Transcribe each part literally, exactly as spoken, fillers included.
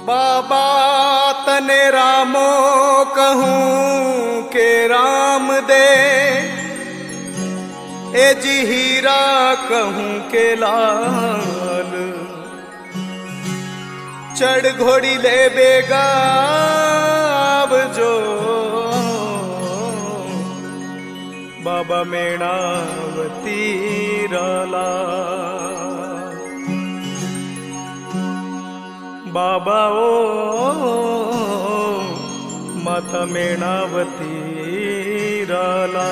बाबा तने रामो कहूँ के राम दे, ए जी हीरा कहूँ के लाल, चढ़ घोड़ी ले बेगा अब जो बाबा मेणावती राला। बाबा ओ माता मेणावती राला।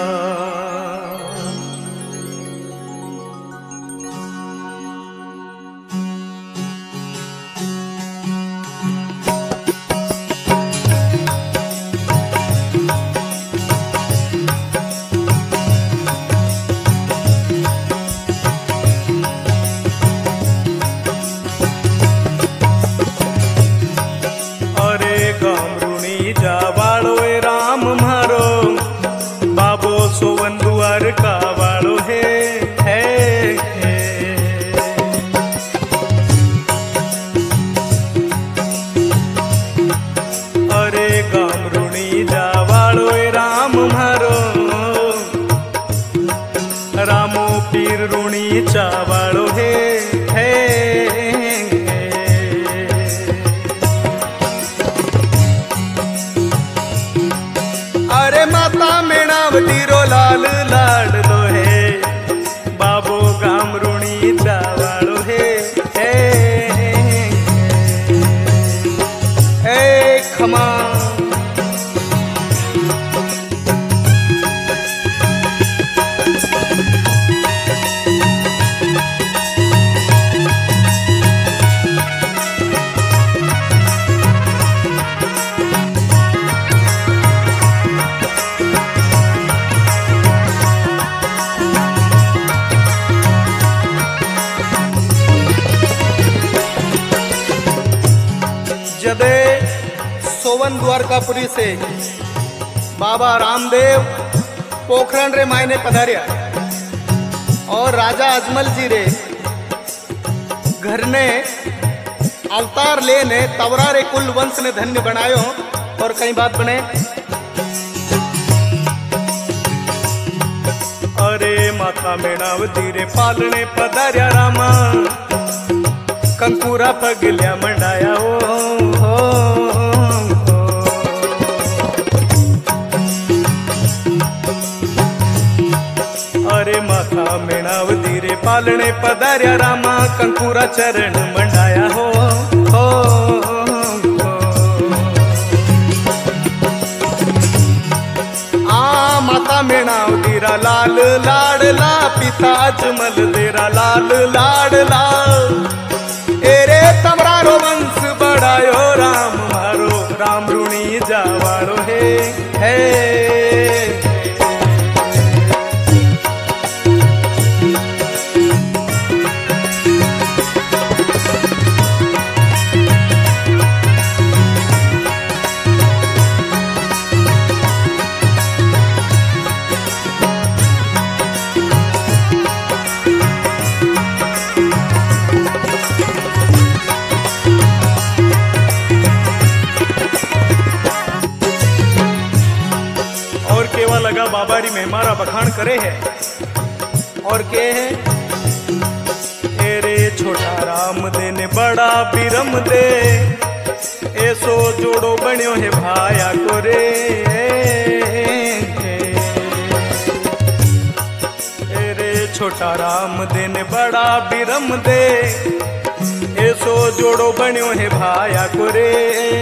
जावाड़ो ए राम मारो बाबो सोवन दुआर का वाड़ो है, है, है। अरे गामरुणी जावाड़ो ए राम मारो रामो पीर रुणी चावाड़ो है, है। अरे माता मेणावती रो लाल लाड लो है, बाबो गामरुणी चावाड़ो है, है, ए खमा। जदे सोवन द्वारकापुरी से बाबा रामदेव पोखरण रे मायने पधारिया और राजा अजमल जी रे घर ने अवतार लेने तवरा रे कुल वंश ने धन्य बनायो। और कई बात बने अरे माता मेणावती रे पालने पधारिया रामा, कंकूरा पगलिया मंडाया ओ हो, हो। अरे माता मेणावती रे पालने पधारिया रामा, कंकूरा चरण मंडाया हो, हो, हो। आ माता मेणावती रा लाल लाडला, पिता अजमल तेरा लाल लाडला। एरे तमरारो वंश बढ़ायो राम मारो, राम रुणी जावाड़ो है, है। लगा बाबारी में मारा बखान करे है और के है, एरे छोटा राम दे ने बड़ा बिरम दे, ऐसो जोड़ो बन्यो है भाया को रे। एरे छोटा राम दे ने बड़ा बिरम दे, ऐसो जोड़ो बन्यो है भाया को रे।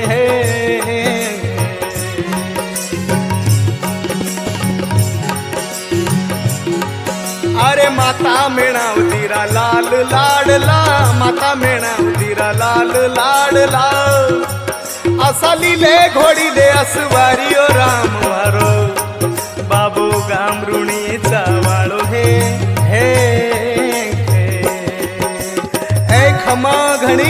अरे माता मेणावती रा लाल लाडला, माता मेणावती रा लाल लाडला। असली ले घोड़ी ले असवारी ओ राम वारो, बाबू गामरुणी चावाड़ो है, है, है। ए खमा घणी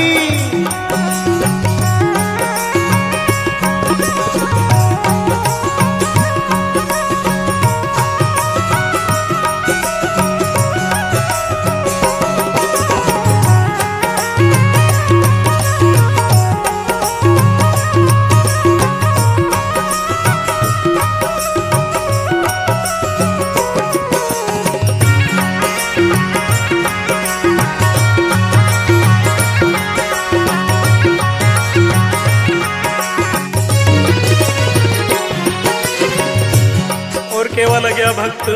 भक्त।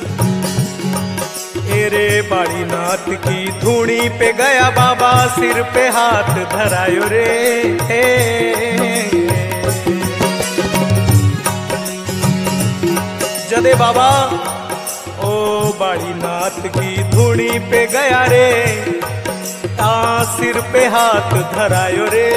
एरे बाड़ी नाथ की धूनी पे गया बाबा, सिर पे हाथ धरायो रे। हे जदे बाबा ओ बाड़ी नाथ की धूनी पे गया रे, ता सिर पे हाथ धरायो रे।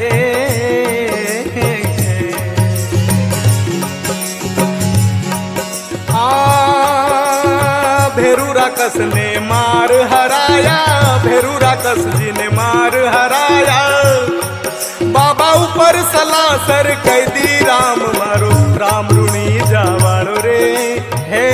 भेरू राकस ने मार हराया, भेरू राकस जी ने मार हराया, बाबा ऊपर सलासर कैदी राम मारो, राम रुणी जावाड़ो रे। हे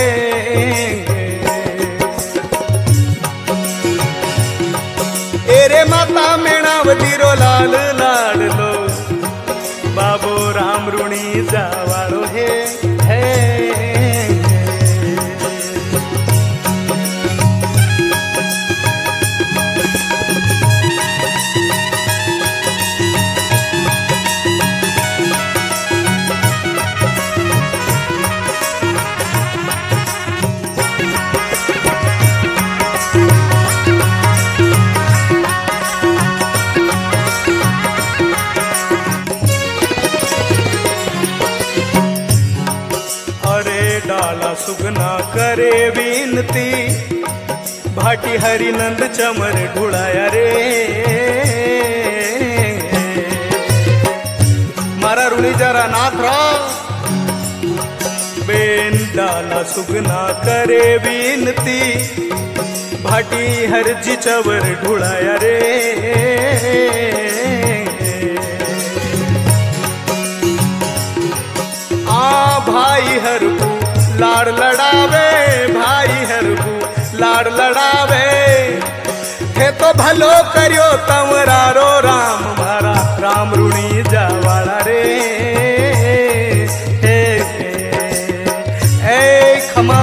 एरे माता मेणावती रो लाल लाडलो, बाबो राम रुणी जावाड़ो हे। हे डाला सुगना करे विनती, भाटी हरिनंद चमर ढुड़ाया रे। मारा रुणी जरा नाथ रो बेन, डाला सुगना करे विनती, भाटी हरजी चवर ढुड़ाया रे। आ भाई हरबू लाड़ लड़ावे, भाई हरबू लाड़ लड़ावे, हे तो भलो करियो तमरारो राम मारा, राम रुणी जावाड़ा रे। हे ए खमा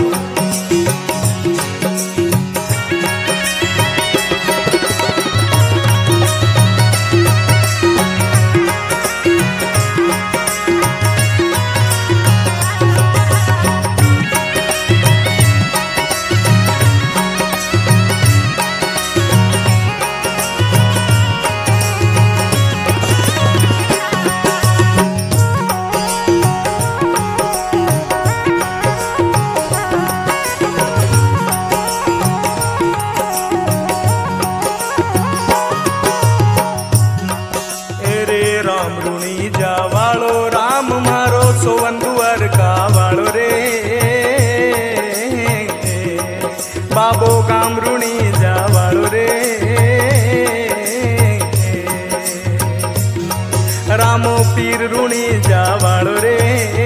जावाड़ो राम मारो, सोवन दुआर का वाड़ो रे। बाबो गाम रुणी जावाड़ो रे। रामो पीर रुणी जावाड़ो रे।